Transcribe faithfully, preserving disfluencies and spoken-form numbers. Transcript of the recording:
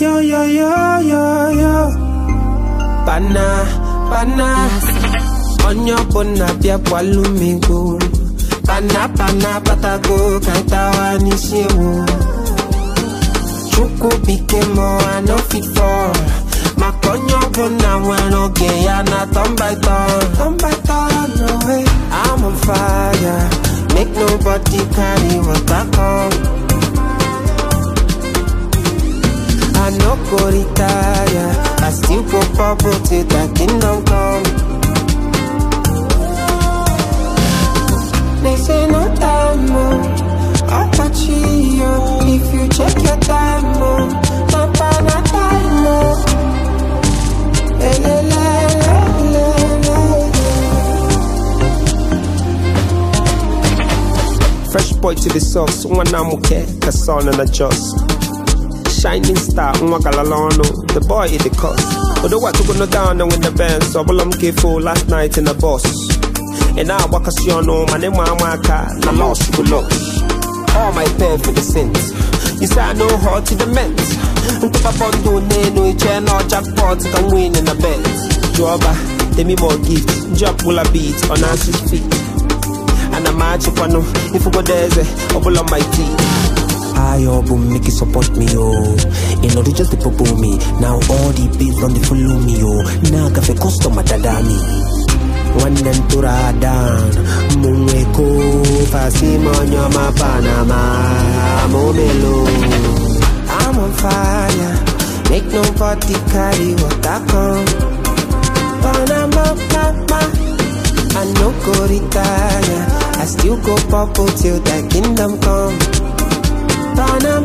Yo, yo, yo, yo, yo. Bana, bana. Onyo bona bia walumigo. Bana, bana, patago, kaitawa nishiwo. Chuku bikemo, I no fit for. Makonyo bona wano geya na turn by turn. Turn by turn, no way. I'm on fire. Make nobody carry what I come. I no go retire. I still go bubble till the kingdom come. They say no time more. I touch you if you check your time more. No time, time more. Fresh boy to the sauce, one I'm okay, Kasson and adjust. Shining star, Mwagalalano, the boy is the cost. But the what to go down and win the band, so I'm careful last night in the boss. And now Wakasiono, my name Waka, I lost you look. All my pay for the sins. You say I know how to the men's. And if I bond to no each and all jackpot can win in the bet. Joba, tell me more gifts. Drop will a beat on Nancy's feet. And I'm match if I know if you go there's a bubble on my teeth. I obu make it support me, oh. In order just to propose me. Now all the bills don't they follow me, oh. Now I have a customer tadami. One them to down. Mungeko, Fasimonya, my Panama, Momelo. I'm on fire. Make nobody carry what I come. Panama, Papa. I no go retire. I still go purple till the kingdom come. Panama.